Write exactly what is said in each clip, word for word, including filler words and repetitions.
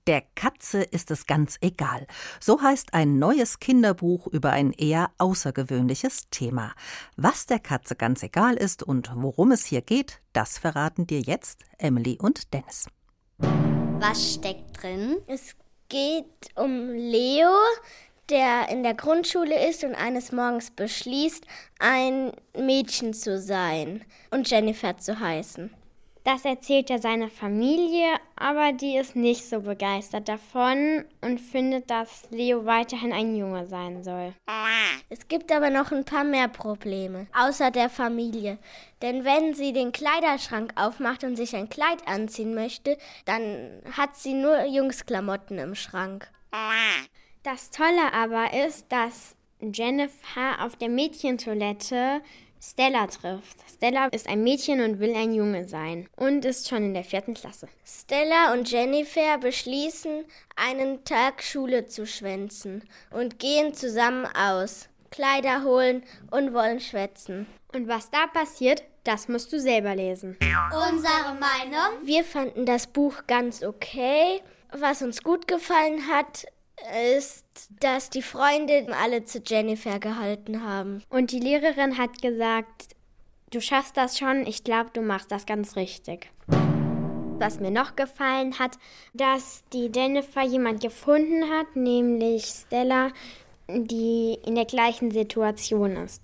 Der Katze ist es ganz egal. So heißt ein neues Kinderbuch über ein eher außergewöhnliches Thema. Was der Katze ganz egal ist und worum es hier geht, das verraten dir jetzt Emily und Dennis. Was steckt drin? Es geht um Leo, der in der Grundschule ist und eines Morgens beschließt, ein Mädchen zu sein und Jennifer zu heißen. Das erzählt er seiner Familie, aber die ist nicht so begeistert davon und findet, dass Leo weiterhin ein Junge sein soll. Es gibt aber noch ein paar mehr Probleme, außer der Familie. Denn wenn sie den Kleiderschrank aufmacht und sich ein Kleid anziehen möchte, dann hat sie nur Jungsklamotten im Schrank. Das Tolle aber ist, dass Jennifer auf der Mädchentoilette Stella trifft. Stella ist ein Mädchen und will ein Junge sein und ist schon in der vierten Klasse. Stella und Jennifer beschließen, einen Tag Schule zu schwänzen und gehen zusammen aus, Kleider holen und wollen schwätzen. Und was da passiert, das musst du selber lesen. Unsere Meinung? Wir fanden das Buch ganz okay. Was uns gut gefallen hat, ist, dass die Freunde alle zu Jennifer gehalten haben. Und die Lehrerin hat gesagt, du schaffst das schon, ich glaube, du machst das ganz richtig. Was mir noch gefallen hat, dass die Jennifer jemand gefunden hat, nämlich Stella, die in der gleichen Situation ist.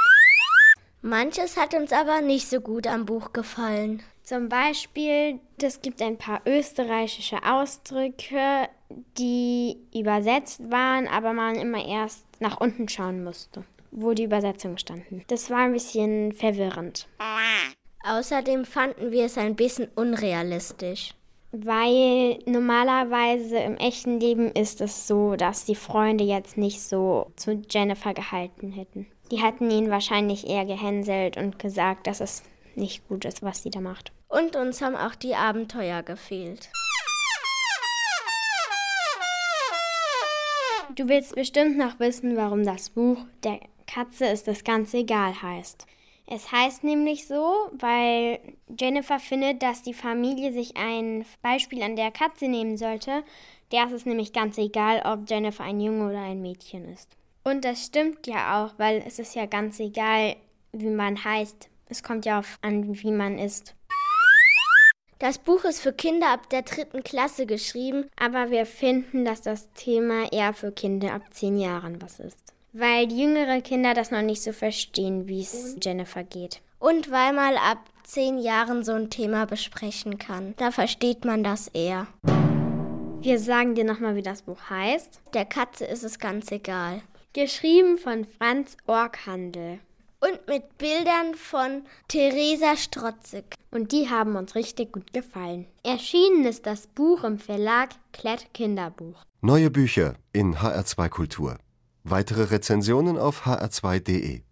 Manches hat uns aber nicht so gut am Buch gefallen. Zum Beispiel, es gibt ein paar österreichische Ausdrücke, die übersetzt waren, aber man immer erst nach unten schauen musste, wo die Übersetzungen standen. Das war ein bisschen verwirrend. Außerdem fanden wir es ein bisschen unrealistisch. Weil normalerweise im echten Leben ist es so, dass die Freunde jetzt nicht so zu Jennifer gehalten hätten. Die hatten ihn wahrscheinlich eher gehänselt und gesagt, dass es nicht gut ist, was sie da macht. Und uns haben auch die Abenteuer gefehlt. Du willst bestimmt noch wissen, warum das Buch Der Katze ist es ganz egal heißt. Es heißt nämlich so, weil Jennifer findet, dass die Familie sich ein Beispiel an der Katze nehmen sollte. Der ist es nämlich ganz egal, ob Jennifer ein Junge oder ein Mädchen ist. Und das stimmt ja auch, weil es ist ja ganz egal, wie man heißt. Es kommt ja auf an, wie man ist. Das Buch ist für Kinder ab der dritten Klasse geschrieben, aber wir finden, dass das Thema eher für Kinder ab zehn Jahren was ist. Weil die jüngeren Kinder das noch nicht so verstehen, wie es Jennifer geht. Und weil man ab zehn Jahren so ein Thema besprechen kann. Da versteht man das eher. Wir sagen dir nochmal, wie das Buch heißt. Der Katze ist es ganz egal. Geschrieben von Franz Orkhandel. Und mit Bildern von Theresa Strotzig. Und die haben uns richtig gut gefallen. Erschienen ist das Buch im Verlag Klett Kinderbuch. Neue Bücher in H R zwei Kultur. Weitere Rezensionen auf h r zwei punkt d e.